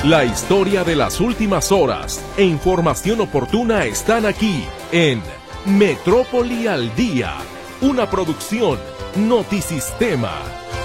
La historia de las últimas horas e información oportuna están aquí en Metrópoli al Día, una producción Notisistema.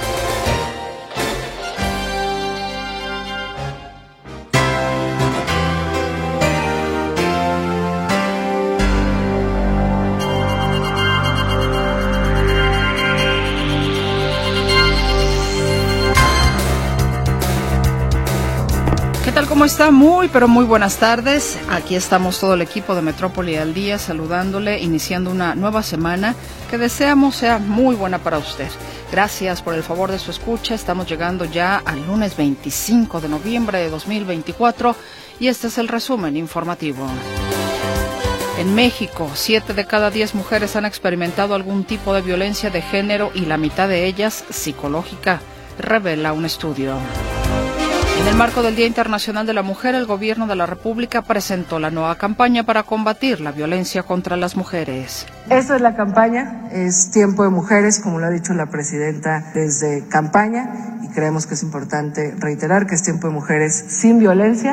¿Cómo está? Muy, pero muy buenas tardes. Aquí estamos todo el equipo de Metrópoli al Día saludándole, iniciando una nueva semana que deseamos sea muy buena para usted. Gracias por el favor de su escucha. Estamos llegando ya al lunes 25 de noviembre de 2024 y este es el resumen informativo. En México, 7 de cada 10 mujeres han experimentado algún tipo de violencia de género y la mitad de ellas psicológica, revela un estudio. En el marco del Día Internacional de la Mujer, el Gobierno de la República presentó la nueva campaña para combatir la violencia contra las mujeres. Esta es la campaña, es Tiempo de Mujeres, como lo ha dicho la presidenta desde campaña, y creemos que es importante reiterar que es Tiempo de Mujeres sin violencia.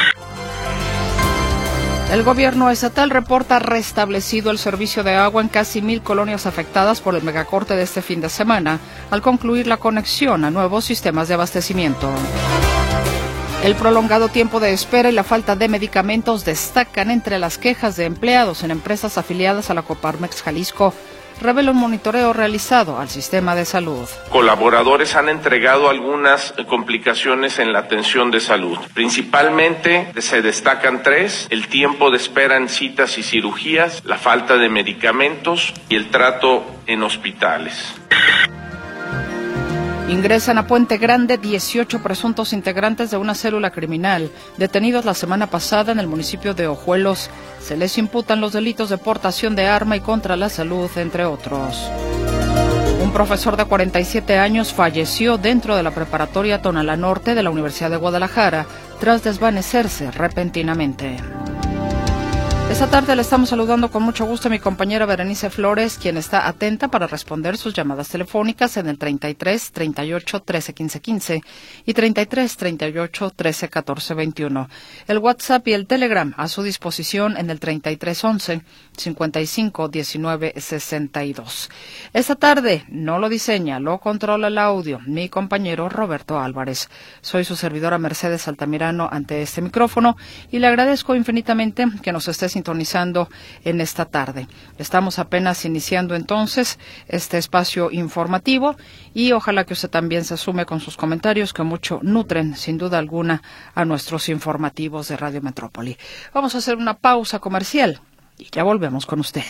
El gobierno estatal reporta restablecido el servicio de agua en casi 1,000 colonias afectadas por el megacorte de este fin de semana, al concluir la conexión a nuevos sistemas de abastecimiento. El prolongado tiempo de espera y la falta de medicamentos destacan entre las quejas de empleados en empresas afiliadas a la Coparmex Jalisco, revela un monitoreo realizado al sistema de salud. Colaboradores han entregado algunas complicaciones en la atención de salud. Principalmente se destacan 3, el tiempo de espera en citas y cirugías, la falta de medicamentos y el trato en hospitales. Ingresan a Puente Grande 18 presuntos integrantes de una célula criminal, detenidos la semana pasada en el municipio de Ojuelos. Se les imputan los delitos de portación de arma y contra la salud, entre otros. Un profesor de 47 años falleció dentro de la preparatoria Tonalá Norte de la Universidad de Guadalajara, tras desvanecerse repentinamente. Esta tarde le estamos saludando con mucho gusto a mi compañera Berenice Flores, quien está atenta para responder sus llamadas telefónicas en el 33 38 13 15 15 y 33 38 13 14 21. El WhatsApp y el Telegram a su disposición en el 33 11 55 19 62. Esta tarde no lo diseña, lo controla el audio mi compañero Roberto Álvarez. Soy su servidora Mercedes Altamirano ante este micrófono y le agradezco infinitamente que nos esté sintonizando en esta tarde. Estamos apenas iniciando entonces este espacio informativo y ojalá que usted también se sume con sus comentarios que mucho nutren sin duda alguna a nuestros informativos de Radio Metrópoli. Vamos a hacer una pausa comercial y ya volvemos con usted.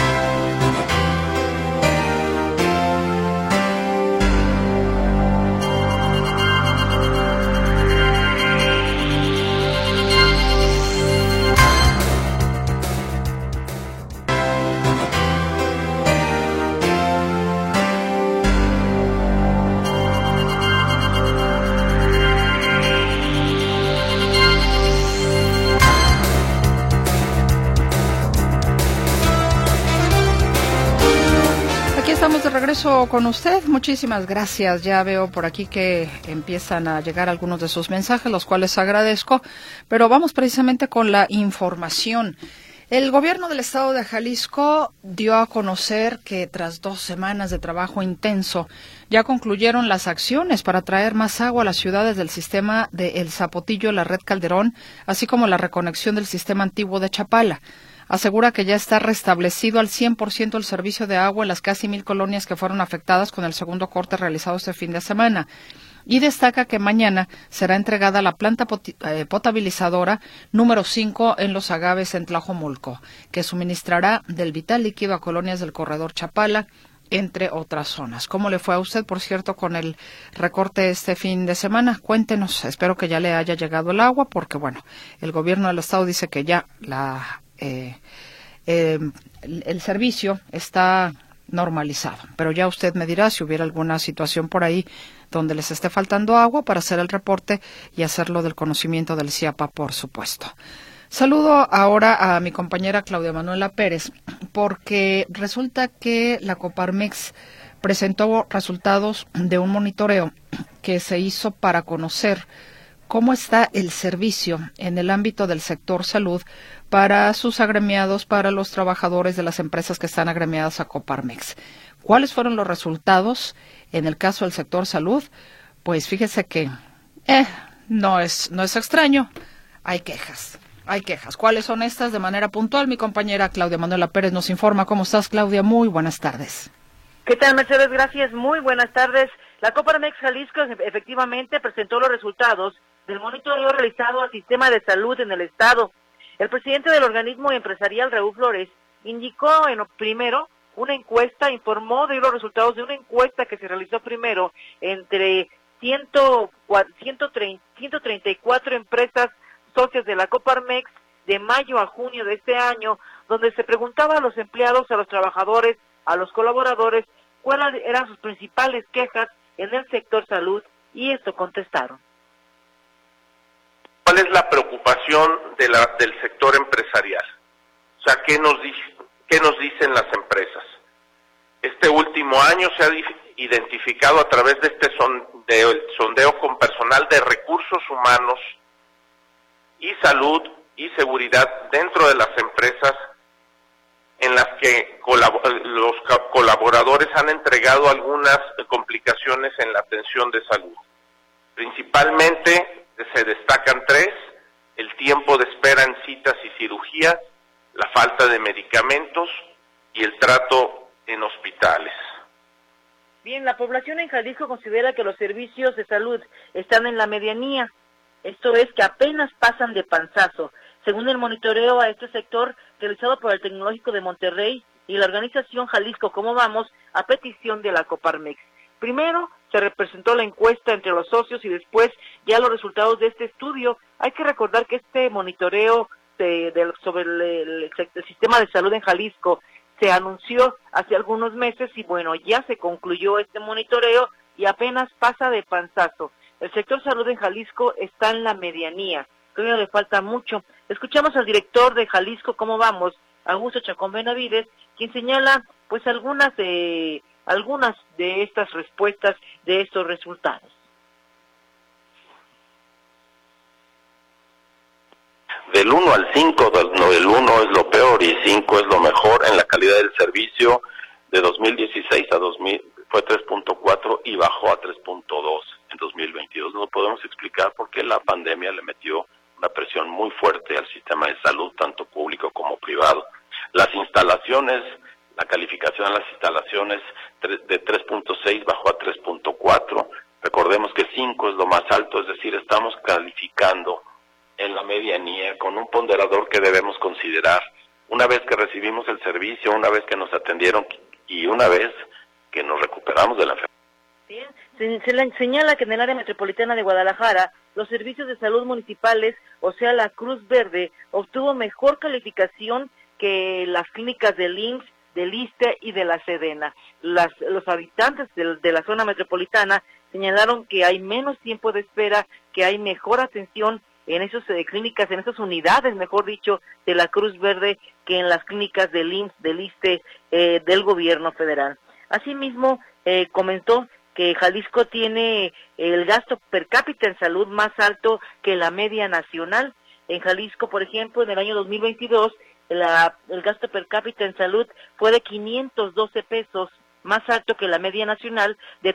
Estamos de regreso con usted. Muchísimas gracias. Ya veo por aquí que empiezan a llegar algunos de sus mensajes, los cuales agradezco. Pero vamos precisamente con la información. El gobierno del estado de Jalisco dio a conocer que tras 2 semanas de trabajo intenso ya concluyeron las acciones para traer más agua a las ciudades del sistema de El Zapotillo, la Red Calderón, así como la reconexión del sistema antiguo de Chapala. Asegura que ya está restablecido al 100% el servicio de agua en las casi 1,000 colonias que fueron afectadas con el segundo corte realizado este fin de semana. Y destaca que mañana será entregada la planta potabilizadora número 5 en Los Agaves, en Tlajomulco, que suministrará del vital líquido a colonias del corredor Chapala, entre otras zonas. ¿Cómo le fue a usted, por cierto, con el recorte este fin de semana? Cuéntenos. Espero que ya le haya llegado el agua, porque, bueno, el gobierno del estado dice que ya el servicio está normalizado, pero ya usted me dirá si hubiera alguna situación por ahí donde les esté faltando agua para hacer el reporte y hacerlo del conocimiento del CIAPA, por supuesto. Saludo ahora a mi compañera Claudia Manuela Pérez, porque resulta que la Coparmex presentó resultados de un monitoreo que se hizo para conocer ¿Cómo está el servicio en el ámbito del sector salud para sus agremiados, para los trabajadores de las empresas que están agremiadas a Coparmex? ¿Cuáles fueron los resultados en el caso del sector salud? Pues fíjese que no es extraño. Hay quejas. ¿Cuáles son estas? De manera puntual, mi compañera Claudia Manuela Pérez nos informa. ¿Cómo estás, Claudia? Muy buenas tardes. ¿Qué tal, Mercedes? Gracias. Muy buenas tardes. La Coparmex Jalisco efectivamente presentó los resultados del monitoreo realizado al sistema de salud en el estado. El presidente del organismo empresarial, Raúl Flores, indicó informó de los resultados de una encuesta que se realizó primero entre 134 empresas socias de la Coparmex de mayo a junio de este año, donde se preguntaba a los empleados, a los trabajadores, a los colaboradores, cuáles eran sus principales quejas en el sector salud, y esto contestaron. ¿Cuál es la preocupación del sector empresarial? O sea, ¿qué nos dicen las empresas? Este último año se ha identificado a través de este sondeo con personal de recursos humanos y salud y seguridad dentro de las empresas, en las que los colaboradores han entregado algunas complicaciones en la atención de salud. Principalmente se destacan 3: el tiempo de espera en citas y cirugías, la falta de medicamentos y el trato en hospitales. Bien, la población en Jalisco considera que los servicios de salud están en la medianía. Esto es, que apenas pasan de panzazo. Según el monitoreo a este sector realizado por el Tecnológico de Monterrey y la organización Jalisco Cómo Vamos, a petición de la Coparmex. Primero se representó la encuesta entre los socios y después ya los resultados de este estudio. Hay que recordar que este monitoreo sobre el sistema de salud en Jalisco se anunció hace algunos meses y bueno, ya se concluyó este monitoreo y apenas pasa de panzazo. El sector salud en Jalisco está en la medianía, todavía le falta mucho. Escuchamos al director de Jalisco Cómo Vamos, Augusto Chacón Benavides, quien señala pues algunas de estas respuestas, de estos resultados. Del 1 al 5, el 1 es lo peor y 5 es lo mejor en la calidad del servicio. De 2016 a 2000 fue 3.4 y bajó a 3.2 en 2022. No podemos explicar por qué la pandemia le metió una presión muy fuerte al sistema de salud, tanto público como privado. Las instalaciones, la calificación de las instalaciones de 3.6 bajó a 3.4. Recordemos que 5 es lo más alto, es decir, estamos calificando en la medianía con un ponderador que debemos considerar una vez que recibimos el servicio, una vez que nos atendieron y una vez que nos recuperamos de la enfermedad. Bien, se señala que en el área metropolitana de Guadalajara, los servicios de salud municipales, o sea, la Cruz Verde, obtuvo mejor calificación que las clínicas del IMSS, del ISSSTE y de la Sedena. Los habitantes de la zona metropolitana señalaron que hay menos tiempo de espera, que hay mejor atención en esas clínicas, en esas unidades, mejor dicho, de la Cruz Verde, que en las clínicas del IMSS, del ISSSTE, del gobierno federal. Asimismo, comentó que Jalisco tiene el gasto per cápita en salud más alto que la media nacional. En Jalisco, por ejemplo, en el año 2022, el gasto per cápita en salud fue de 512 pesos, más alto que la media nacional de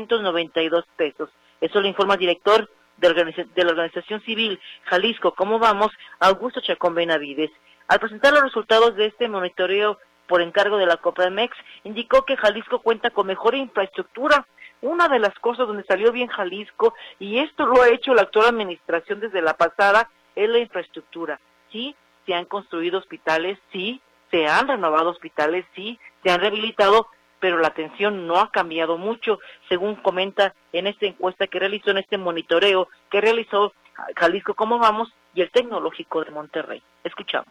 392 pesos. Eso lo informa el director de la organización civil Jalisco Cómo Vamos, Augusto Chacón Benavides. Al presentar los resultados de este monitoreo por encargo de la Coparmex, indicó que Jalisco cuenta con mejor infraestructura. Una de las cosas donde salió bien Jalisco, y esto lo ha hecho la actual administración desde la pasada, es la infraestructura. Sí, se han construido hospitales, sí, se han renovado hospitales, sí, se han rehabilitado, pero la atención no ha cambiado mucho, según comenta en esta encuesta que realizó, en este monitoreo que realizó Jalisco Cómo Vamos y el Tecnológico de Monterrey. Escuchamos.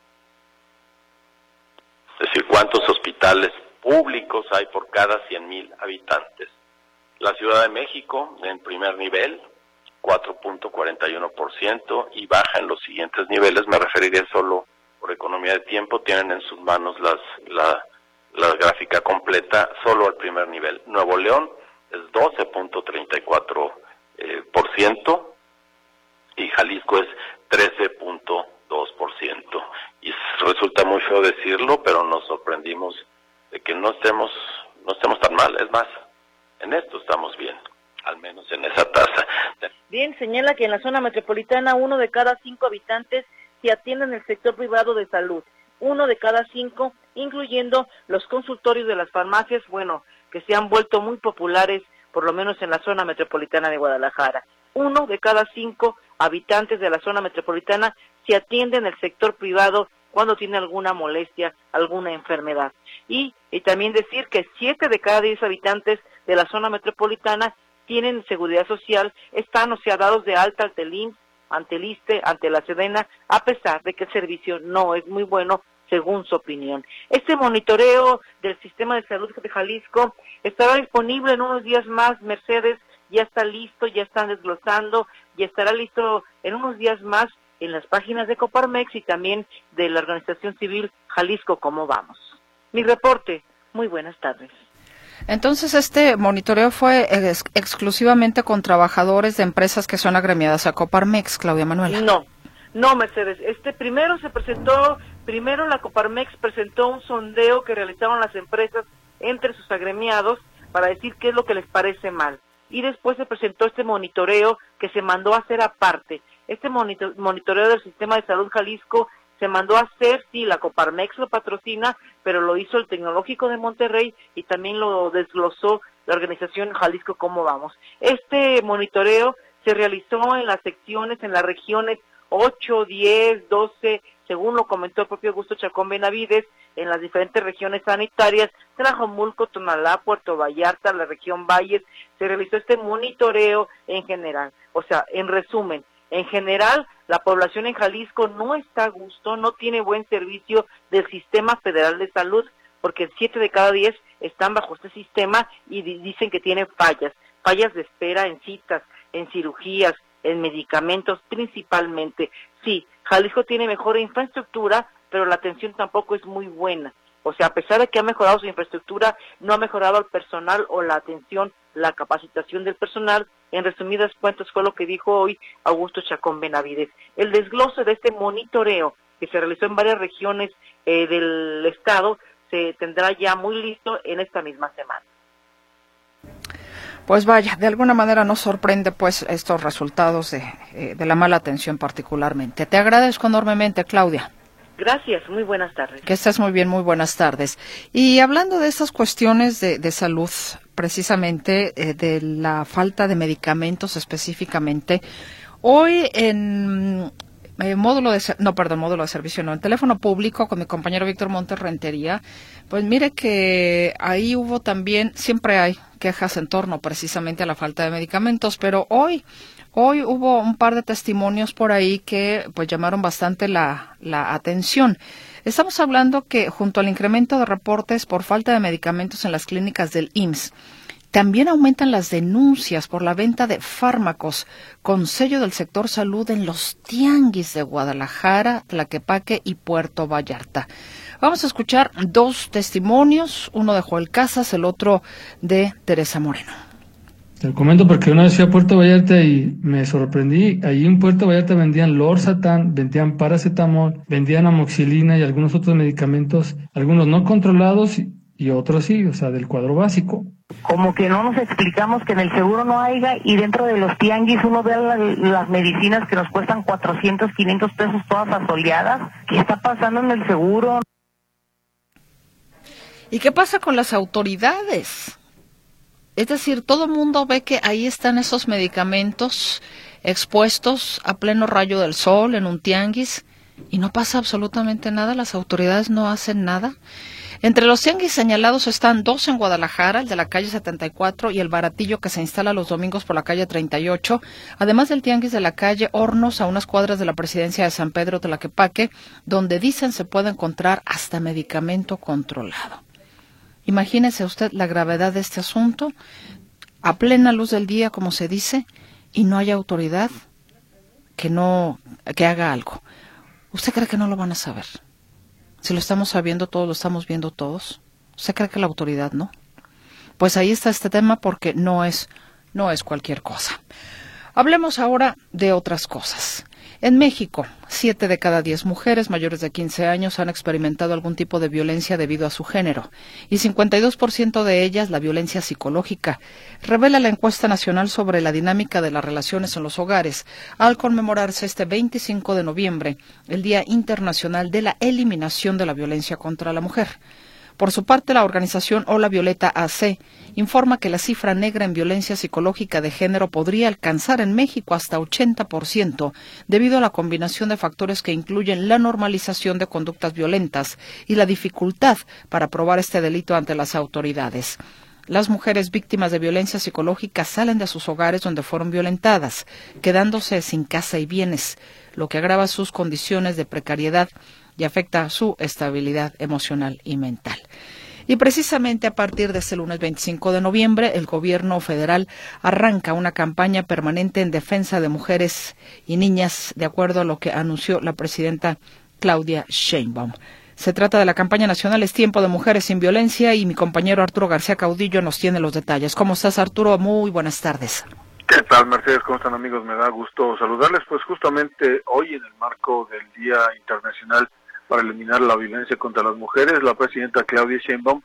Es decir, ¿cuántos hospitales públicos hay por cada 100,000 habitantes? La Ciudad de México, en primer nivel, 4.41%, y baja en los siguientes niveles. Me referiré solo por economía de tiempo. Tienen en sus manos la gráfica completa, solo al primer nivel. Nuevo León es 12.34%, decirlo, pero nos sorprendimos de que no estemos tan mal. Es más, en esto estamos bien, al menos en esa tasa. Bien, señala que en la zona metropolitana 1 de cada 5 habitantes se atiende en el sector privado de salud. 1 de cada 5, incluyendo los consultorios de las farmacias, que se han vuelto muy populares, por lo menos en la zona metropolitana de Guadalajara. 1 de cada 5 habitantes de la zona metropolitana se atiende en el sector privado cuando tiene alguna molestia, alguna enfermedad. Y también decir que 7 de cada 10 habitantes de la zona metropolitana tienen seguridad social, están dados de alta ante el IMSS, ante el ISSSTE, ante la SEDENA, a pesar de que el servicio no es muy bueno, según su opinión. Este monitoreo del sistema de salud de Jalisco estará disponible en unos días más. Mercedes, ya está listo, ya están desglosando, y estará listo en unos días más en las páginas de Coparmex y también de la Organización Civil Jalisco Cómo Vamos. Mi reporte, muy buenas tardes. Entonces, este monitoreo fue exclusivamente con trabajadores de empresas que son agremiadas a Coparmex, Claudia Manuela. No, Mercedes. Primero la Coparmex presentó un sondeo que realizaron las empresas entre sus agremiados para decir qué es lo que les parece mal. Y después se presentó este monitoreo que se mandó a hacer aparte. Este monitoreo del Sistema de Salud Jalisco se mandó a hacer, sí, la Coparmex lo patrocina, pero lo hizo el Tecnológico de Monterrey y también lo desglosó la Organización Jalisco Cómo Vamos. Este monitoreo se realizó en las secciones, en las regiones 8, 10, 12, según lo comentó el propio Augusto Chacón Benavides, en las diferentes regiones sanitarias, Tlajomulco, Tonalá, Puerto Vallarta, la región Valles, se realizó este monitoreo en general. O sea, en resumen, en general, la población en Jalisco no está a gusto, no tiene buen servicio del Sistema Federal de Salud, porque 7 de cada 10 están bajo este sistema y dicen que tiene fallas de espera en citas, en cirugías, en medicamentos principalmente. Sí, Jalisco tiene mejor infraestructura, pero la atención tampoco es muy buena. O sea, a pesar de que ha mejorado su infraestructura, no ha mejorado el personal o la atención, la capacitación del personal. En resumidas cuentas fue lo que dijo hoy Augusto Chacón Benavides. El desglose de este monitoreo que se realizó en varias regiones del estado se tendrá ya muy listo en esta misma semana. Pues vaya, de alguna manera nos sorprende pues estos resultados de la mala atención particularmente. Te agradezco enormemente, Claudia. Gracias, muy buenas tardes. Que estés muy bien, muy buenas tardes. Y hablando de estas cuestiones de salud, precisamente de la falta de medicamentos específicamente, hoy en módulo de servicio, en teléfono público con mi compañero Víctor Montes Rentería, pues mire que ahí hubo también, siempre hay quejas en torno precisamente a la falta de medicamentos, pero hoy hubo un par de testimonios por ahí que pues llamaron bastante la atención. Estamos hablando que junto al incremento de reportes por falta de medicamentos en las clínicas del IMSS, también aumentan las denuncias por la venta de fármacos con sello del sector salud en los tianguis de Guadalajara, Tlaquepaque y Puerto Vallarta. Vamos a escuchar dos testimonios, uno de Joel Casas, el otro de Teresa Moreno. Te comento porque una vez fui a Puerto Vallarta y me sorprendí. Allí en Puerto Vallarta vendían Losartán, vendían paracetamol, vendían amoxicilina y algunos otros medicamentos, algunos no controlados y otros sí, o sea, del cuadro básico. Como que no nos explicamos que en el seguro no haya, y dentro de los tianguis uno ve las medicinas que nos cuestan 400, 500 pesos todas asoleadas. ¿Qué está pasando en el seguro? ¿Y qué pasa con las autoridades? Es decir, todo el mundo ve que ahí están esos medicamentos expuestos a pleno rayo del sol en un tianguis y no pasa absolutamente nada, las autoridades no hacen nada. Entre los tianguis señalados están dos en Guadalajara, el de la calle 74 y el Baratillo que se instala los domingos por la calle 38, además del tianguis de la calle Hornos a unas cuadras de la presidencia de San Pedro Tlaquepaque, donde dicen se puede encontrar hasta medicamento controlado. Imagínese usted la gravedad de este asunto, a plena luz del día, como se dice, y no hay autoridad que haga algo. ¿Usted cree que no lo van a saber? Si lo estamos sabiendo todos, lo estamos viendo todos. ¿Usted cree que la autoridad no? Pues ahí está este tema porque no es cualquier cosa. Hablemos ahora de otras cosas. En México, 7 de cada 10 mujeres mayores de 15 años han experimentado algún tipo de violencia debido a su género, y 52% de ellas la violencia psicológica, revela la encuesta nacional sobre la dinámica de las relaciones en los hogares, al conmemorarse este 25 de noviembre, el Día Internacional de la Eliminación de la Violencia contra la Mujer. Por su parte, la organización Hola Violeta AC informa que la cifra negra en violencia psicológica de género podría alcanzar en México hasta 80% debido a la combinación de factores que incluyen la normalización de conductas violentas y la dificultad para probar este delito ante las autoridades. Las mujeres víctimas de violencia psicológica salen de sus hogares donde fueron violentadas, quedándose sin casa y bienes, lo que agrava sus condiciones de precariedad y afecta su estabilidad emocional y mental. Y precisamente a partir de este lunes 25 de noviembre, el gobierno federal arranca una campaña permanente en defensa de mujeres y niñas, de acuerdo a lo que anunció la presidenta Claudia Sheinbaum. Se trata de la campaña nacional Es Tiempo de Mujeres sin Violencia y mi compañero Arturo García Caudillo nos tiene los detalles. ¿Cómo estás, Arturo? Muy buenas tardes. ¿Qué tal, Mercedes? ¿Cómo están, amigos? Me da gusto saludarles. Pues justamente hoy, en el marco del Día Internacional para eliminar la violencia contra las mujeres, la presidenta Claudia Sheinbaum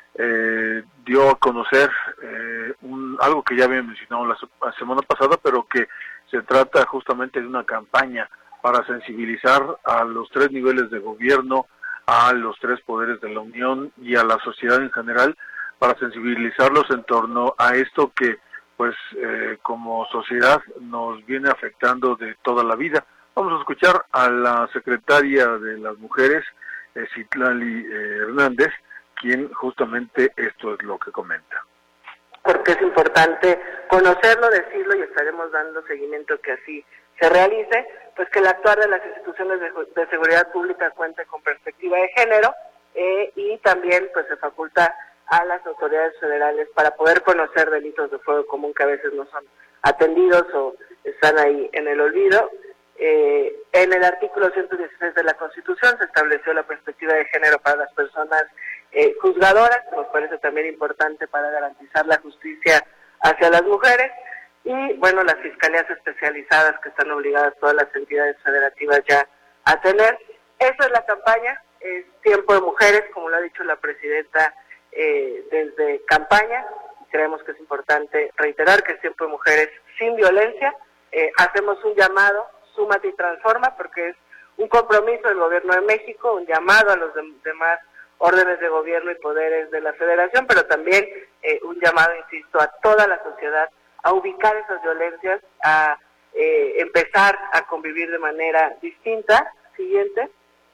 dio a conocer algo que ya había mencionado la semana pasada, pero que se trata justamente de una campaña para sensibilizar a los 3 niveles de gobierno, a los 3 poderes de la Unión y a la sociedad en general, para sensibilizarlos en torno a esto que, pues, como sociedad nos viene afectando de toda la vida. Vamos a escuchar a la secretaria de las Mujeres, Citlali Hernández, quien justamente esto es lo que comenta. Porque es importante conocerlo, decirlo, y estaremos dando seguimiento que así se realice, pues que el actuar de las instituciones de seguridad pública cuente con perspectiva de género, y también pues se faculta a las autoridades federales para poder conocer delitos de fuego común que a veces no son atendidos o están ahí en el olvido. En el artículo 116 de la Constitución se estableció la perspectiva de género para las personas juzgadoras, que nos parece también importante para garantizar la justicia hacia las mujeres, y bueno, las fiscalías especializadas que están obligadas todas las entidades federativas ya a tener. Esa es la campaña, es Tiempo de Mujeres, como lo ha dicho la presidenta desde campaña. Creemos que es importante reiterar que es Tiempo de Mujeres sin violencia. Hacemos un llamado, súmate y transforma, porque es un compromiso del Gobierno de México, un llamado a los demás órdenes de gobierno y poderes de la Federación, pero también un llamado, insisto, a toda la sociedad a ubicar esas violencias, a empezar a convivir de manera distinta. Siguiente.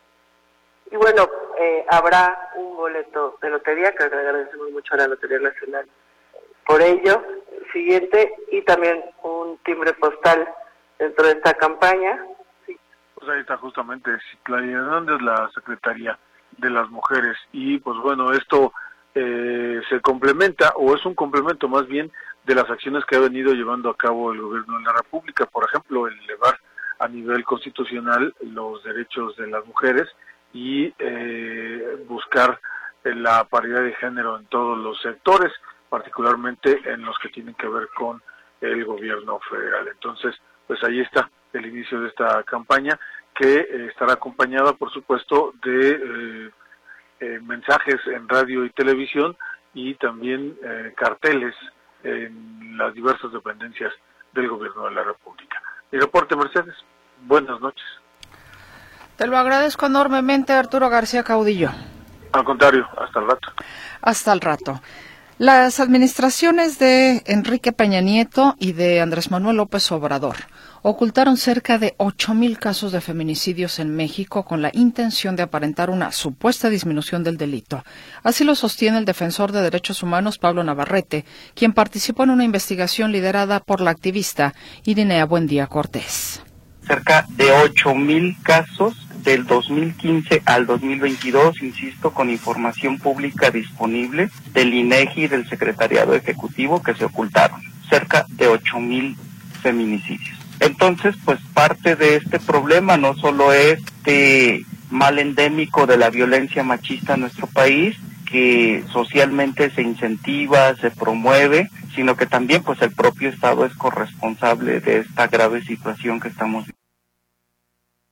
Y bueno, habrá un boleto de lotería, que agradecemos mucho a la Lotería Nacional por ello. Siguiente. Y también un timbre postal dentro de esta campaña. Sí. Pues ahí está justamente Citlali Hernández, la secretaria de las Mujeres, y pues bueno, esto se complementa, o es un complemento más bien, de las acciones que ha venido llevando a cabo el gobierno de la República. Por ejemplo, el elevar a nivel constitucional los derechos de las mujeres y buscar la paridad de género en todos los sectores, particularmente en los que tienen que ver con el gobierno federal. Entonces, pues ahí está el inicio de esta campaña, que estará acompañada, por supuesto, de mensajes en radio y televisión, y también carteles en las diversas dependencias del gobierno de la República. Mi reporte, Mercedes. Buenas noches. Te lo agradezco enormemente, Arturo García Caudillo. Al contrario, hasta el rato. Hasta el rato. Las administraciones de Enrique Peña Nieto y de Andrés Manuel López Obrador ocultaron cerca de 8,000 casos de feminicidios en México con la intención de aparentar una supuesta disminución del delito. Así lo sostiene el defensor de derechos humanos Pablo Navarrete, quien participó en una investigación liderada por la activista Irinea Buendía Cortés. Cerca de 8,000 casos del 2015 al 2022, insisto, con información pública disponible del INEGI y del Secretariado Ejecutivo, que se ocultaron. Cerca de 8,000 feminicidios. Entonces, pues parte de este problema no solo es este mal endémico de la violencia machista en nuestro país, que socialmente se incentiva, se promueve, sino que también pues el propio Estado es corresponsable de esta grave situación que estamos viviendo.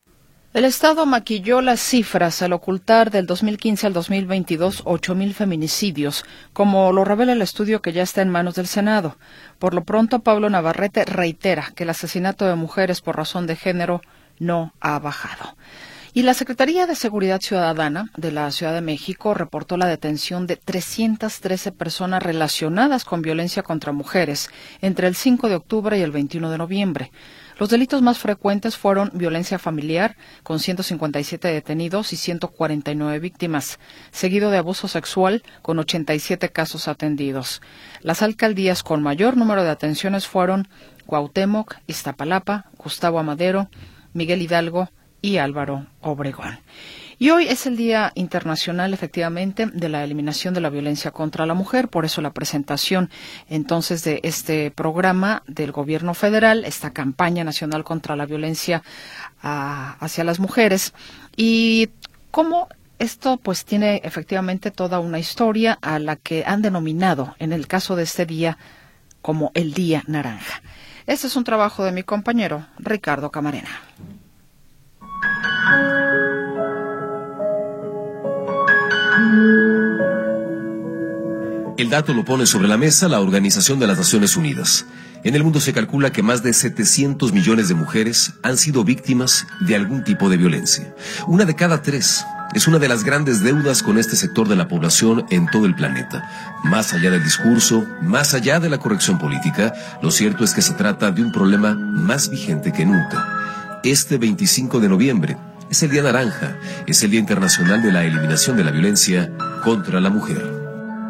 El Estado maquilló las cifras al ocultar del 2015 al 2022 8,000 feminicidios, como lo revela el estudio que ya está en manos del Senado. Por lo pronto, Pablo Navarrete reitera que el asesinato de mujeres por razón de género no ha bajado. Y la Secretaría de Seguridad Ciudadana de la Ciudad de México reportó la detención de 313 personas relacionadas con violencia contra mujeres entre el 5 de octubre y el 21 de noviembre. Los delitos más frecuentes fueron violencia familiar, con 157 detenidos y 149 víctimas, seguido de abuso sexual, con 87 casos atendidos. Las alcaldías con mayor número de atenciones fueron Cuauhtémoc, Iztapalapa, Gustavo Amadero, Miguel Hidalgo y Álvaro Obregón. Y hoy es el Día Internacional, efectivamente, de la eliminación de la violencia contra la mujer. Por eso la presentación, entonces, de este programa del Gobierno federal, esta campaña nacional contra la violencia hacia las mujeres. Y cómo esto, pues, tiene efectivamente toda una historia a la que han denominado, en el caso de este día, como el Día Naranja. Este es un trabajo de mi compañero Ricardo Camarena. El dato lo pone sobre la mesa la Organización de las Naciones Unidas. En el mundo se calcula que más de 700 millones de mujeres han sido víctimas de algún tipo de violencia. 1 de cada 3 es una de las grandes deudas con este sector de la población en todo el planeta. Más allá del discurso, más allá de la corrección política, lo cierto es que se trata de un problema más vigente que nunca. Este 25 de noviembre es el Día Naranja, es el Día Internacional de la Eliminación de la Violencia contra la Mujer.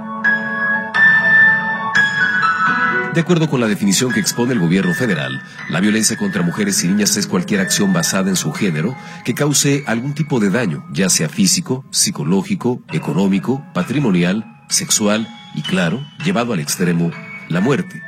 De acuerdo con la definición que expone el gobierno federal, la violencia contra mujeres y niñas es cualquier acción basada en su género que cause algún tipo de daño, ya sea físico, psicológico, económico, patrimonial, sexual y, claro, llevado al extremo, la muerte.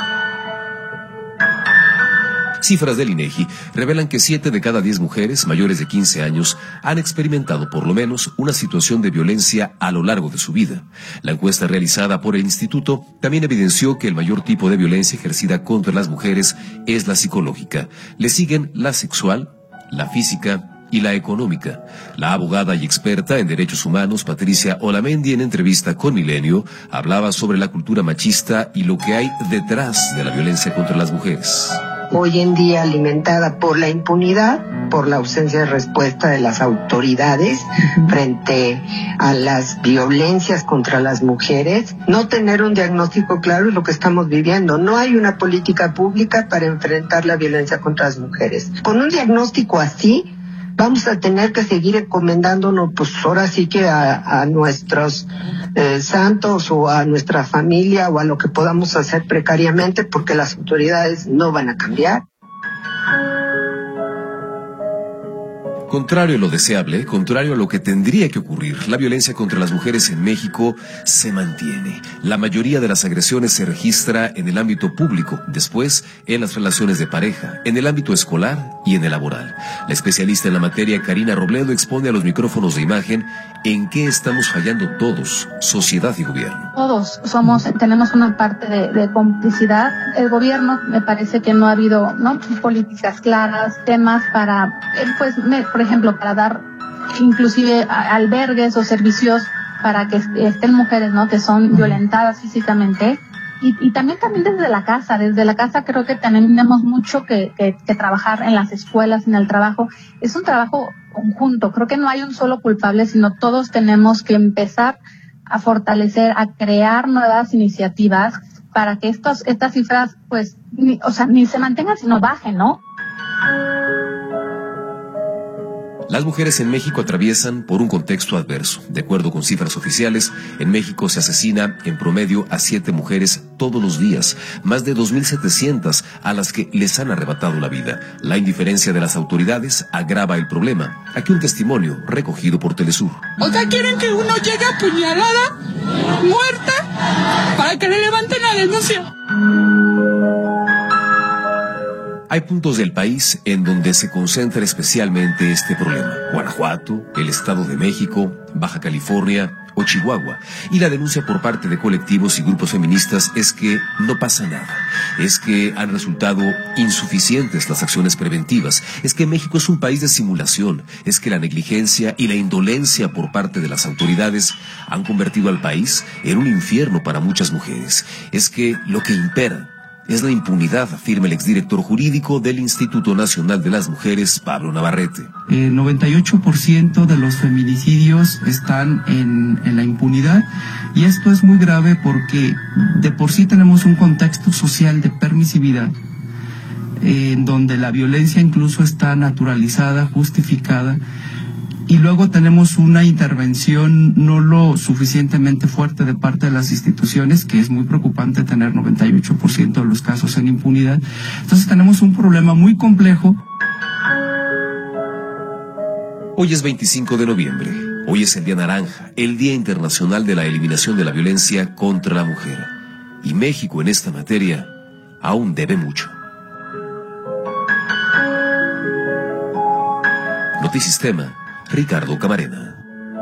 Cifras del INEGI revelan que 7 de cada 10 mujeres mayores de 15 años han experimentado por lo menos una situación de violencia a lo largo de su vida. La encuesta realizada por el instituto también evidenció que el mayor tipo de violencia ejercida contra las mujeres es la psicológica. Le siguen la sexual, la física y la económica. La abogada y experta en derechos humanos Patricia Olamendi, en entrevista con Milenio, hablaba sobre la cultura machista y lo que hay detrás de la violencia contra las mujeres. Hoy en día alimentada por la impunidad, por la ausencia de respuesta de las autoridades frente a las violencias contra las mujeres, no tener un diagnóstico claro es lo que estamos viviendo. No hay una política pública para enfrentar la violencia contra las mujeres. Con un diagnóstico así, vamos a tener que seguir encomendándonos, pues ahora sí que a nuestros santos o a nuestra familia o a lo que podamos hacer precariamente, porque las autoridades no van a cambiar. Contrario a lo deseable, contrario a lo que tendría que ocurrir, la violencia contra las mujeres en México se mantiene. La mayoría de las agresiones se registra en el ámbito público, después en las relaciones de pareja, en el ámbito escolar y en el laboral. La especialista en la materia, Karina Robledo, expone a los micrófonos de Imagen en qué estamos fallando todos, sociedad y gobierno. Todos tenemos una parte de complicidad. El gobierno, me parece que no ha habido políticas claras, temas para, por ejemplo, para dar inclusive albergues o servicios para que estén mujeres, que son violentadas físicamente. Y también desde la casa creo que tenemos mucho que trabajar en las escuelas, en el trabajo. Es un trabajo conjunto, creo que no hay un solo culpable, sino todos tenemos que empezar a fortalecer, a crear nuevas iniciativas para que estas cifras, pues, ni se mantengan, sino bajen, ¿no? Las mujeres en México atraviesan por un contexto adverso. De acuerdo con cifras oficiales, en México se asesina en promedio a 7 mujeres todos los días, más de 2.700 a las que les han arrebatado la vida. La indiferencia de las autoridades agrava el problema. Aquí un testimonio recogido por Telesur. O sea, quieren que uno llegue apuñalada, muerta, para que le levanten la denuncia. Hay puntos del país en donde se concentra especialmente este problema. Guanajuato, el Estado de México, Baja California o Chihuahua. Y la denuncia por parte de colectivos y grupos feministas es que no pasa nada. Es que han resultado insuficientes las acciones preventivas. Es que México es un país de simulación. Es que la negligencia y la indolencia por parte de las autoridades han convertido al país en un infierno para muchas mujeres. Es que lo que impera es la impunidad, afirma el exdirector jurídico del Instituto Nacional de las Mujeres, Pablo Navarrete. 98% de los feminicidios están en la impunidad, y esto es muy grave porque de por sí tenemos un contexto social de permisividad, en donde la violencia incluso está naturalizada, justificada, y luego tenemos una intervención no lo suficientemente fuerte de parte de las instituciones, que es muy preocupante tener 98% de los casos en impunidad. Entonces tenemos un problema muy complejo. Hoy es 25 de noviembre. Hoy es el Día Naranja, el Día Internacional de la Eliminación de la Violencia contra la Mujer. Y México en esta materia aún debe mucho. Notisistema, Ricardo Camarena.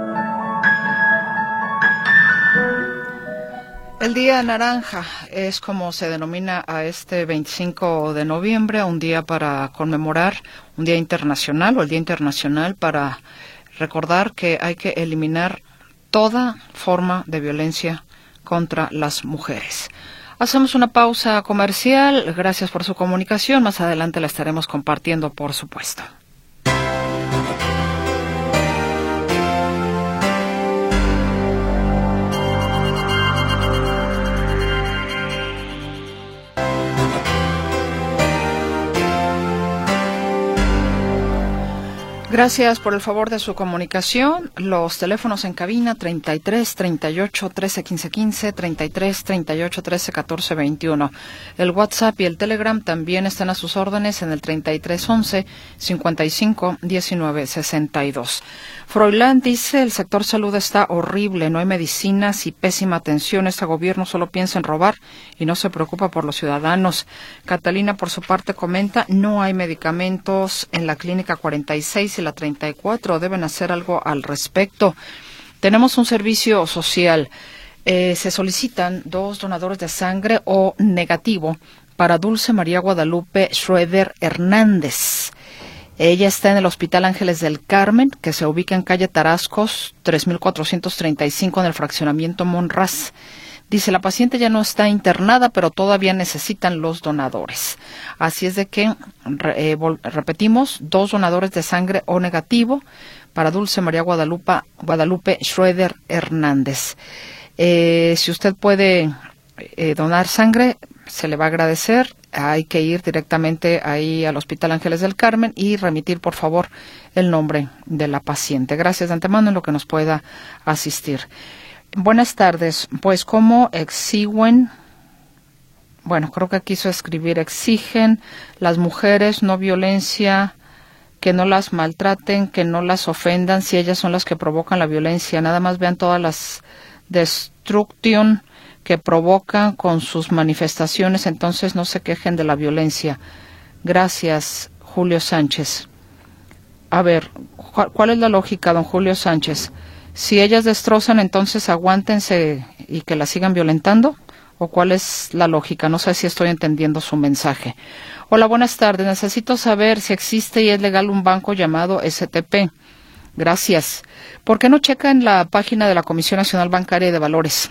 El Día Naranja es como se denomina a este 25 de noviembre, un día para conmemorar, un día internacional o el Día Internacional para recordar que hay que eliminar toda forma de violencia contra las mujeres. Hacemos una pausa comercial. Gracias por su comunicación. Más adelante la estaremos compartiendo, por supuesto. Gracias por el favor de su comunicación. Los teléfonos en cabina 33 38 13 15 15, 33 38 13 14 21. El WhatsApp y el Telegram también están a sus órdenes en el 33 11 55 19 62. Froilán dice: el sector salud está horrible, no hay medicinas y pésima atención. Este gobierno solo piensa en robar y no se preocupa por los ciudadanos. Catalina, por su parte, comenta: no hay medicamentos en la clínica 46 y la 34, deben hacer algo al respecto. Tenemos un servicio social. Se solicitan 2 donadores de sangre O negativo para Dulce María Guadalupe Schroeder Hernández. Ella está en el Hospital Ángeles del Carmen, que se ubica en calle Tarascos, 3435, en el fraccionamiento Monraz. Dice: la paciente ya no está internada, pero todavía necesitan los donadores. Así es de que, repetimos, 2 donadores de sangre O negativo para Dulce María Guadalupe Schroeder Hernández. Si usted puede donar sangre, se le va a agradecer. Hay que ir directamente ahí al Hospital Ángeles del Carmen y remitir, por favor, el nombre de la paciente. Gracias de antemano en lo que nos pueda asistir. Buenas tardes. Pues, ¿cómo exiguen? Bueno, creo que quiso escribir: exigen las mujeres no violencia, que no las maltraten, que no las ofendan, si ellas son las que provocan la violencia. Nada más vean todas las destrucción que provocan con sus manifestaciones, entonces no se quejen de la violencia. Gracias, Julio Sánchez. A ver, ¿cuál es la lógica, don Julio Sánchez? Si ellas destrozan, entonces aguántense y que las sigan violentando, ¿o cuál es la lógica? No sé si estoy entendiendo su mensaje. Hola, buenas tardes. Necesito saber si existe y es legal un banco llamado STP. Gracias. ¿Por qué no checa en la página de la Comisión Nacional Bancaria y de Valores?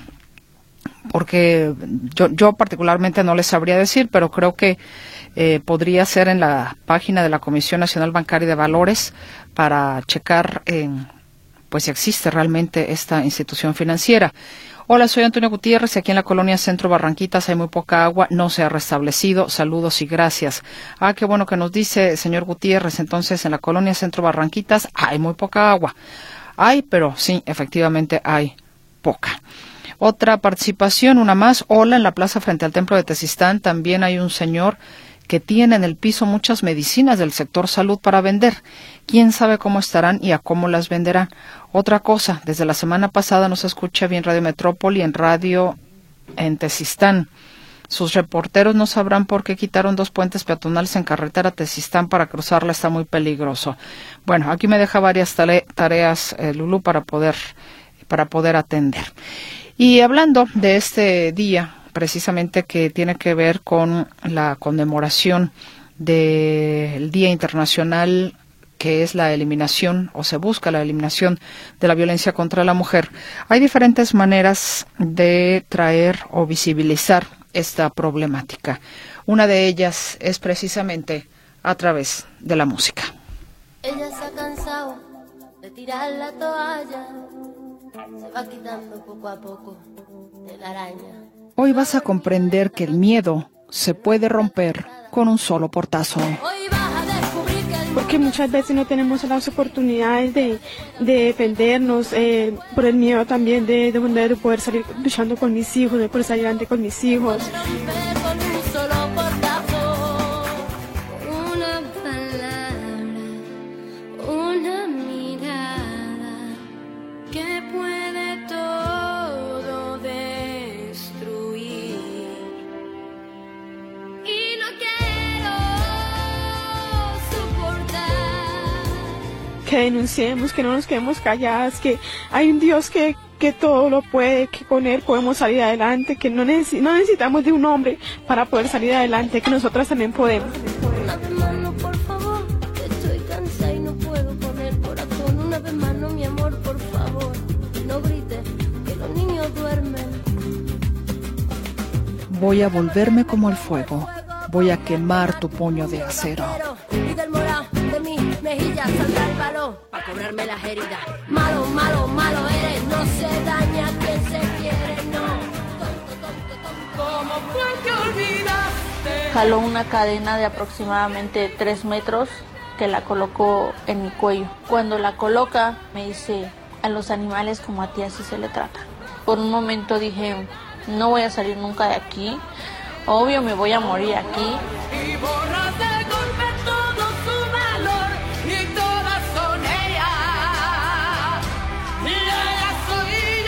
Porque yo particularmente no les sabría decir, pero creo que podría ser en la página de la Comisión Nacional Bancaria y de Valores para checar pues si existe realmente esta institución financiera. Hola, soy Antonio Gutiérrez y aquí en la colonia Centro Barranquitas hay muy poca agua, no se ha restablecido. Saludos y gracias. Ah, qué bueno que nos dice, señor Gutiérrez. Entonces, en la colonia Centro Barranquitas hay muy poca agua. Hay, pero sí, efectivamente hay poca. Otra participación, una más. Hola, en la plaza frente al templo de Tezistán también hay un señor que tiene en el piso muchas medicinas del sector salud para vender. ¿Quién sabe cómo estarán y a cómo las venderán? Otra cosa, desde la semana pasada no se escucha bien Radio Metrópoli en Tezistán. Sus reporteros no sabrán por qué quitaron 2 puentes peatonales en carretera Tezistán para cruzarla, está muy peligroso. Bueno, aquí me deja varias tareas, Lulú, para poder para poder atender. Y hablando de este día, precisamente que tiene que ver con la conmemoración del Día Internacional, que es la eliminación, o se busca la eliminación de la violencia contra la mujer, hay diferentes maneras de traer o visibilizar esta problemática. Una de ellas es precisamente a través de la música. Ella se ha cansado de tirar la toalla, se va quitando poco a poco de la araña. Hoy vas a comprender que el miedo se puede romper con un solo portazo. Porque muchas veces no tenemos las oportunidades de defendernos, por el miedo también de poder salir luchando con mis hijos, de poder salir adelante con mis hijos. Que denunciemos, que no nos quedemos calladas, que hay un Dios que todo lo puede, que con Él podemos salir adelante, que no necesitamos de un hombre para poder salir adelante, que nosotras también podemos. Una vez más no, por favor, que estoy cansada y no puedo poner corazón. Una vez más no, mi amor, por favor, no grites, que los niños duermen. Voy a volverme como el fuego, voy a quemar tu puño de acero. Y del morado de mi mejilla saldrá el balón para cobrarme las heridas. Malo, malo, malo eres, no se daña quien se quiere, no. Tonto, tonto, tonto. ¿Cómo fue que olvidaste? Jaló una cadena de aproximadamente 3 metros que la colocó en mi cuello. Cuando la coloca me dice, a los animales como a ti así se le trata. Por un momento dije, no voy a salir nunca de aquí, obvio me voy a morir aquí. Y borras de golpe todo su valor y todas son ellas. Y ella soy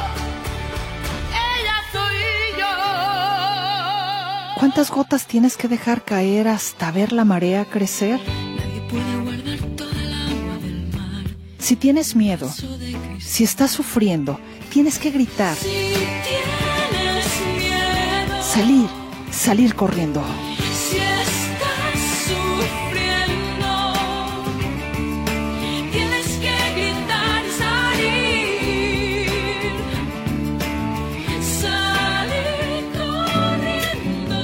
yo. ¿Cuántas gotas tienes que dejar caer hasta ver la marea crecer? Nadie puede guardar toda el agua del mar. Si tienes miedo, si estás sufriendo, tienes que gritar. Si tienes miedo. Salir corriendo. Si estás sufriendo, tienes que gritar y salir corriendo.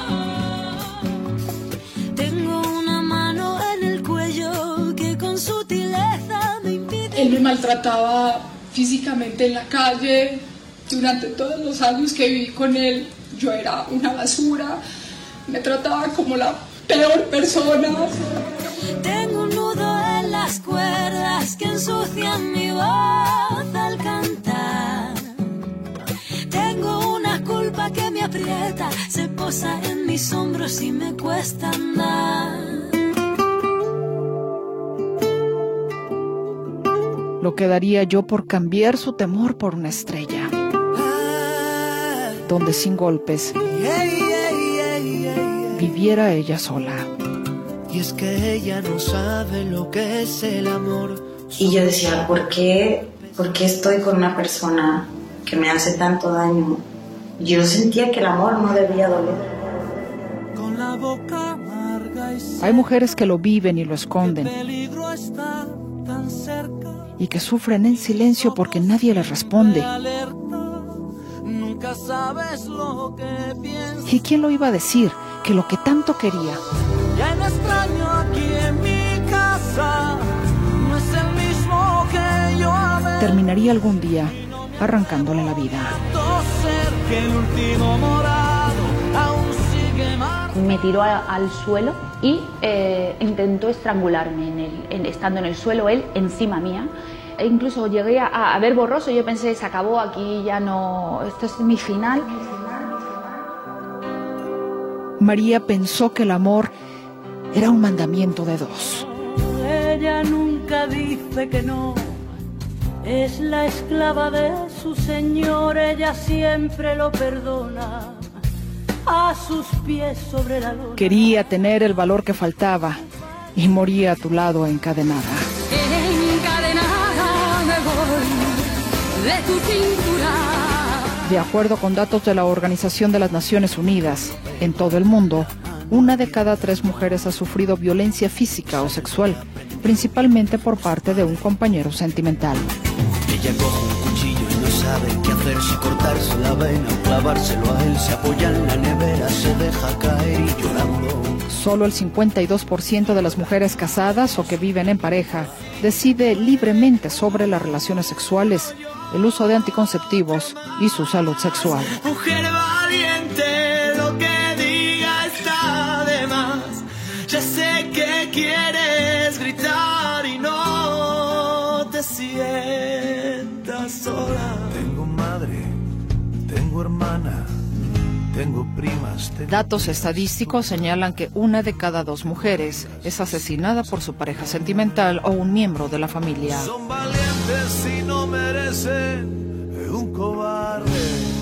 Tengo una mano en el cuello que con sutileza me impide. Él me maltrataba físicamente en la calle. Durante todos los años que viví con él, yo era una basura, me trataba como la peor persona. Tengo un nudo en las cuerdas que ensucian mi voz al cantar. Tengo una culpa que me aprieta, se posa en mis hombros y me cuesta andar. Lo que daría yo por cambiar su temor por una estrella, donde sin golpes viviera ella sola. Y es que ella no sabe lo que es el amor. Y yo decía, ¿por qué estoy con una persona que me hace tanto daño? Yo sentía que el amor no debía doler. Con la boca amarga y Hay mujeres que lo viven y lo esconden, el peligro está tan cerca. y que sufren en silencio porque nadie les responde. Nunca sabes lo que piensas. ¿Y quién lo iba a decir? Que lo que tanto quería Ya no extraño aquí en mi casa, no es el mismo que yo haber terminaría algún día arrancándole la vida. ser que el último morado aún sigue más. Me tiró al suelo y intentó estrangularme estando en el suelo, él encima mía. E incluso llegué a ver borroso, yo pensé, se acabó aquí, ya no, esto es mi final. María pensó que el amor era un mandamiento de dos. Ella nunca dice que no, es la esclava de su señor, ella siempre lo perdona, a sus pies sobre la luna. Quería tener el valor que faltaba y moría a tu lado encadenada. Encadenada me voy, de tu cintura. De acuerdo con datos de la Organización de las Naciones Unidas, en todo el mundo, 1 de cada 3 mujeres ha sufrido violencia física o sexual, principalmente por parte de un compañero sentimental. Ella coge un cuchillo y no sabe qué hacer, si cortarse la vena o clavárselo a él, se apoya en la nevera, se deja caer y llorando. Solo el 52% de las mujeres casadas o que viven en pareja decide libremente sobre las relaciones sexuales, el uso de anticonceptivos y su salud sexual. Mujer valiente, lo que diga está de más. Ya sé que quieres gritar y no te sientas sola. Tengo madre, tengo hermana, tengo primas. Datos estadísticos señalan que 1 de cada 2 mujeres es asesinada por su pareja sentimental o un miembro de la familia. Son valientes y no merecen un cobarde.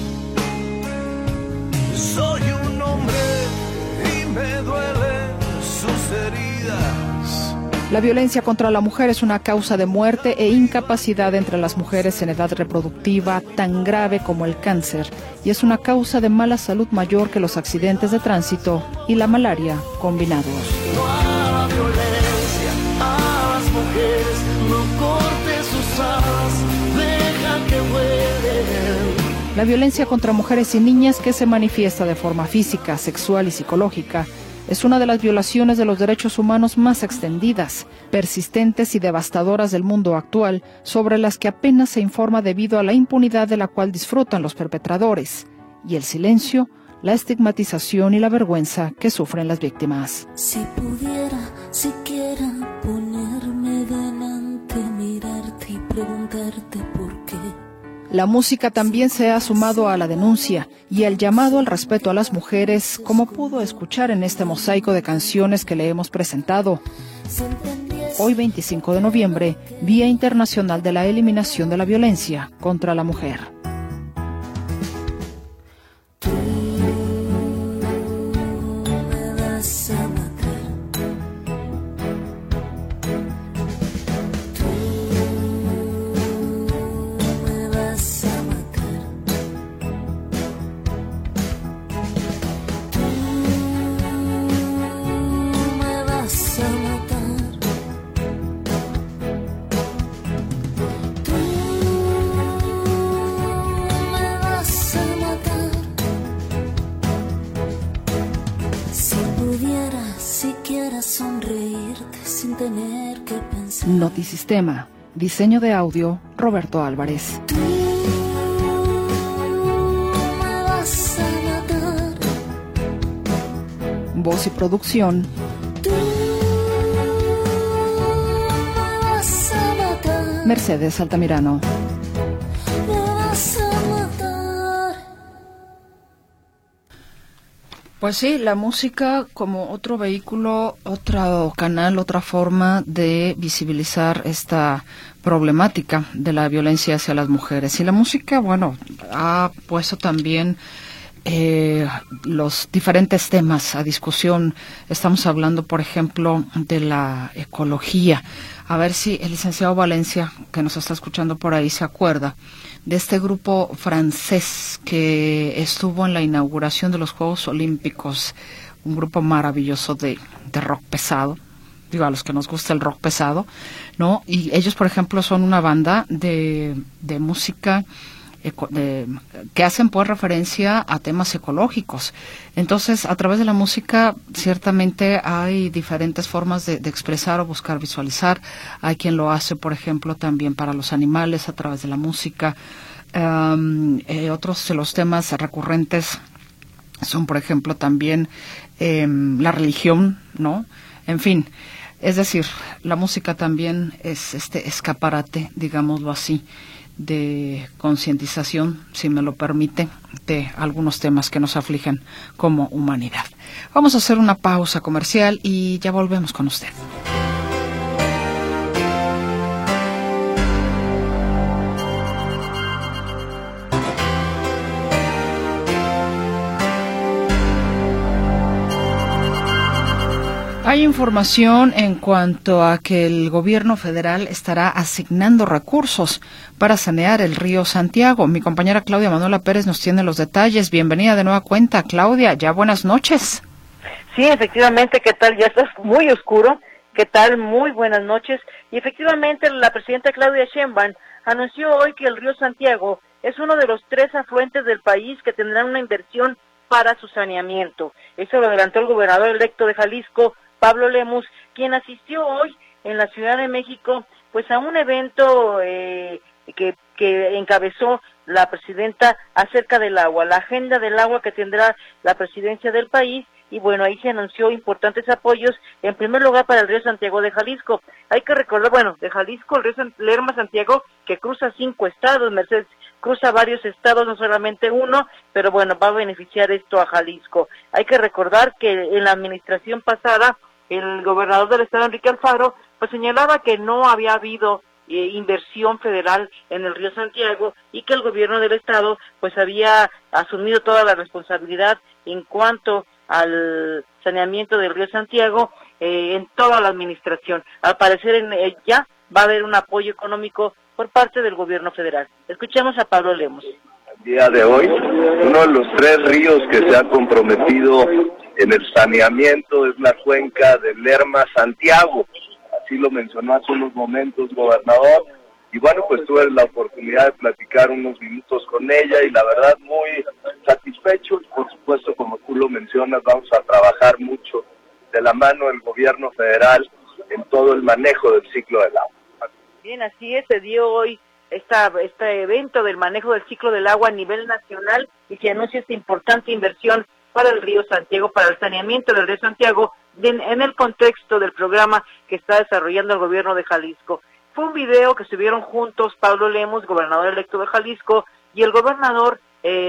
Soy un hombre y me duelen sus heridas. La violencia contra la mujer es una causa de muerte e incapacidad entre las mujeres en edad reproductiva tan grave como el cáncer y es una causa de mala salud mayor que los accidentes de tránsito y la malaria combinados. No a la violencia, a las mujeres, no cortes sus alas, deja que vuelen. La violencia contra mujeres y niñas, que se manifiesta de forma física, sexual y psicológica, es una de las violaciones de los derechos humanos más extendidas, persistentes y devastadoras del mundo actual, sobre las que apenas se informa debido a la impunidad de la cual disfrutan los perpetradores, y el silencio, la estigmatización y la vergüenza que sufren las víctimas. Si pudiera siquiera ponerme delante, mirarte y preguntarte por qué. La música también se ha sumado a la denuncia y al llamado al respeto a las mujeres, como pudo escuchar en este mosaico de canciones que le hemos presentado. Hoy, 25 de noviembre, Día Internacional de la Eliminación de la Violencia contra la Mujer. Notisistema. Diseño de audio, Roberto Álvarez. Voz y producción, Mercedes Altamirano. Pues sí, la música como otro vehículo, otro canal, otra forma de visibilizar esta problemática de la violencia hacia las mujeres. Y la música, bueno, ha puesto también los diferentes temas a discusión. Estamos hablando, por ejemplo, de la ecología. A ver si el licenciado Valencia, que nos está escuchando por ahí, se acuerda de este grupo francés que estuvo en la inauguración de los Juegos Olímpicos, un grupo maravilloso de rock pesado, digo, a los que nos gusta el rock pesado, ¿no? Y ellos, por ejemplo, son una banda de música que hacen pues referencia a temas ecológicos. Entonces, a través de la música, ciertamente hay diferentes formas de expresar o buscar visualizar. Hay quien lo hace, por ejemplo, también para los animales a través de la música. Otros de los temas recurrentes son, por ejemplo, también la religión, ¿no? En fin, es decir, la música también es este escaparate, digámoslo así, de concientización, si me lo permite, de algunos temas que nos afligen como humanidad. Vamos a hacer una pausa comercial y ya volvemos con usted. Hay información en cuanto a que el gobierno federal estará asignando recursos para sanear el río Santiago. Mi compañera Claudia Manuela Pérez nos tiene los detalles. Bienvenida de nueva cuenta, Claudia. Ya buenas noches. Sí, efectivamente, ¿qué tal? Ya está muy oscuro. ¿Qué tal? Muy buenas noches. Y efectivamente, la presidenta Claudia Sheinbaum anunció hoy que el río Santiago es uno de los 3 afluentes del país que tendrán una inversión para su saneamiento. Eso lo adelantó el gobernador electo de Jalisco, Pablo Lemus, quien asistió hoy en la Ciudad de México, pues a un evento que encabezó la presidenta acerca del agua, la agenda del agua que tendrá la presidencia del país. Y bueno, ahí se anunció importantes apoyos, en primer lugar para el río Santiago de Jalisco. Hay que recordar, de Jalisco, el río Lerma Santiago, que cruza 5 estados, Mercedes, cruza varios estados, no solamente uno, pero bueno, va a beneficiar esto a Jalisco. Hay que recordar que en la administración pasada, el gobernador del estado, Enrique Alfaro, pues señalaba que no había habido inversión federal en el río Santiago y que el gobierno del estado pues había asumido toda la responsabilidad en cuanto al saneamiento del río Santiago en toda la administración. Al parecer ya va a haber un apoyo económico por parte del gobierno federal. Escuchemos a Pablo Lemus. El día de hoy, uno de los 3 ríos que se ha comprometido en el saneamiento es la cuenca del Lerma Santiago. Así lo mencionó hace unos momentos, gobernador. Y bueno, pues tuve la oportunidad de platicar unos minutos con ella y la verdad muy satisfecho. Por supuesto, como tú lo mencionas, vamos a trabajar mucho de la mano del gobierno federal en todo el manejo del ciclo del agua. Bien, así es, se dio hoy este evento del manejo del ciclo del agua a nivel nacional y se anuncia esta importante inversión para el río Santiago, para el saneamiento del río Santiago, en el contexto del programa que está desarrollando el gobierno de Jalisco. Fue un video que subieron juntos Pablo Lemus, gobernador electo de Jalisco, y el gobernador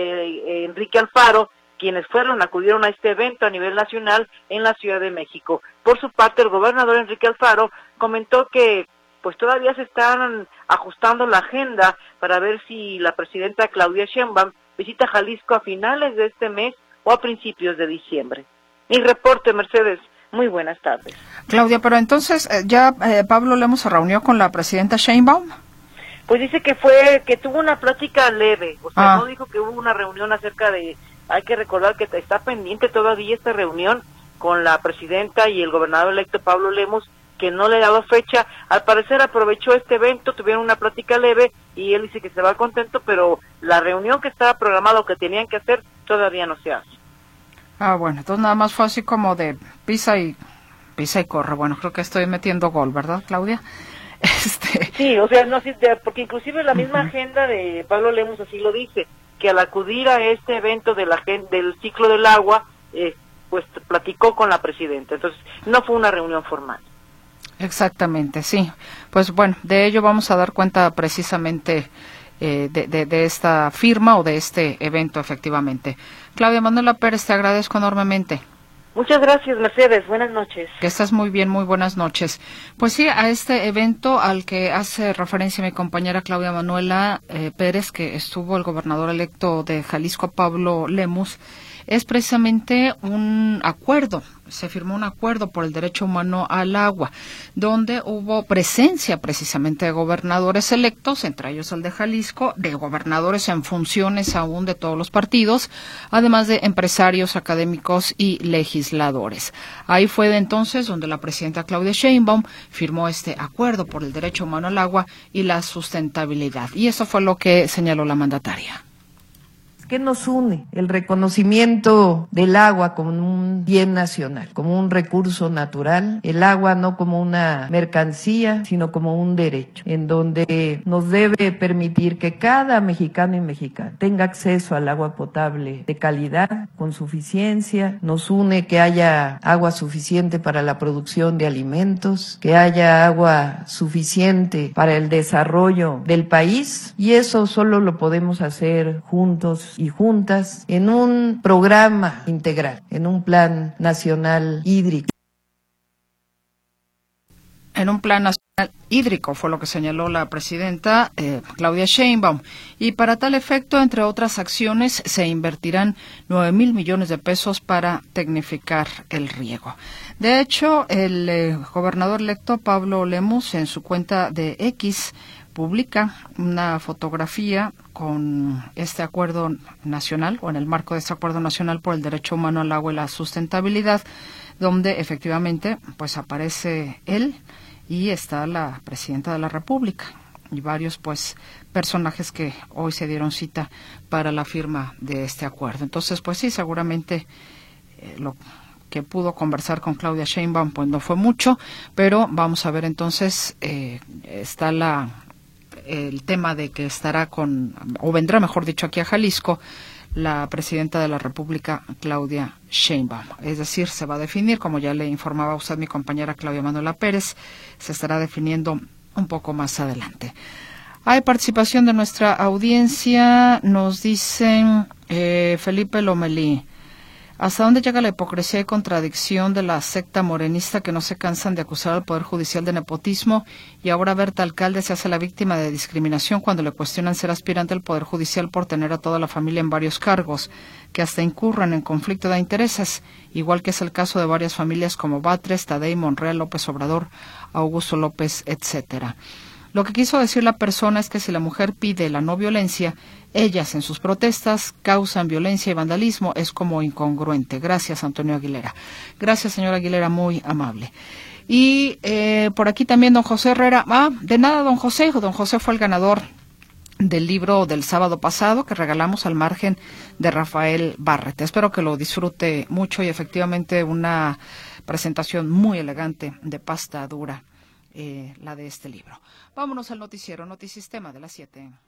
Enrique Alfaro, quienes acudieron a este evento a nivel nacional en la Ciudad de México. Por su parte, el gobernador Enrique Alfaro comentó que pues todavía se están ajustando la agenda para ver si la presidenta Claudia Sheinbaum visita Jalisco a finales de este mes o a principios de diciembre. Mi reporte, Mercedes. Muy buenas tardes. Claudia, pero entonces ya Pablo Lemus se reunió con la presidenta Sheinbaum. Pues dice que tuvo una plática leve, o sea, no dijo que hubo una reunión acerca de, hay que recordar que está pendiente todavía esta reunión con la presidenta y el gobernador electo Pablo Lemus, que no le ha dado fecha. Al parecer aprovechó este evento, tuvieron una plática leve y él dice que se va contento, pero la reunión que estaba programada o que tenían que hacer todavía no se hace. Bueno, entonces nada más fue así como de pisa y corre. Bueno, creo que estoy metiendo gol, ¿verdad, Claudia? Sí, o sea, no, sí, porque inclusive la misma agenda de Pablo Lemus así lo dice, que al acudir a este evento del ciclo del agua, pues platicó con la presidenta. Entonces, no fue una reunión formal. Exactamente, sí. Pues bueno, de ello vamos a dar cuenta precisamente de esta firma o de este evento, efectivamente. Claudia Manuela Pérez, te agradezco enormemente. Muchas gracias, Mercedes. Buenas noches. Que estás muy bien, muy buenas noches. Pues sí, a este evento al que hace referencia mi compañera Claudia Manuela Pérez, que estuvo el gobernador electo de Jalisco, Pablo Lemus, es precisamente un acuerdo. Se firmó un acuerdo por el derecho humano al agua, donde hubo presencia precisamente de gobernadores electos, entre ellos el de Jalisco, de gobernadores en funciones aún de todos los partidos, además de empresarios, académicos y legisladores. Ahí fue de entonces donde la presidenta Claudia Sheinbaum firmó este acuerdo por el derecho humano al agua y la sustentabilidad. Y eso fue lo que señaló la mandataria. ¿Qué nos une? El reconocimiento del agua como un bien nacional, como un recurso natural, el agua no como una mercancía, sino como un derecho, en donde nos debe permitir que cada mexicano y mexicana tenga acceso al agua potable de calidad, con suficiencia. Nos une que haya agua suficiente para la producción de alimentos, que haya agua suficiente para el desarrollo del país, y eso solo lo podemos hacer juntos y juntas en un programa integral, en un plan nacional hídrico. en un plan nacional hídrico, fue lo que señaló la presidenta Claudia Sheinbaum. Y para tal efecto, entre otras acciones, se invertirán 9,000 millones de pesos para tecnificar el riego. De hecho, el gobernador electo Pablo Lemus, en su cuenta de X, publica una fotografía con este acuerdo nacional, o en el marco de este acuerdo nacional por el derecho humano al agua y la sustentabilidad, donde efectivamente pues aparece él y está la presidenta de la República y varios pues personajes que hoy se dieron cita para la firma de este acuerdo. Entonces, pues sí, seguramente lo que pudo conversar con Claudia Sheinbaum pues no fue mucho, pero vamos a ver entonces, está el tema de que estará o vendrá, mejor dicho, aquí a Jalisco la presidenta de la República, Claudia Sheinbaum. Es decir, se va a definir, como ya le informaba a usted mi compañera Claudia Manuela Pérez, se estará definiendo un poco más adelante. Hay participación de nuestra audiencia, nos dicen Felipe Lomelí. ¿Hasta dónde llega la hipocresía y contradicción de la secta morenista que no se cansan de acusar al Poder Judicial de nepotismo y ahora Berta Alcalde se hace la víctima de discriminación cuando le cuestionan ser aspirante al Poder Judicial por tener a toda la familia en varios cargos, que hasta incurren en conflicto de intereses, igual que es el caso de varias familias como Batres, Tadei, Monreal, López Obrador, Augusto López, etcétera? Lo que quiso decir la persona es que si la mujer pide la no violencia, ellas en sus protestas causan violencia y vandalismo, es como incongruente. Gracias, Antonio Aguilera. Gracias, señora Aguilera, muy amable. Y por aquí también don José Herrera. De nada, don José. Don José fue el ganador del libro del sábado pasado que regalamos al margen de Rafael Barrete. Espero que lo disfrute mucho y efectivamente una presentación muy elegante de pasta dura, la de este libro. Vámonos al noticiero Notisistema de las 7.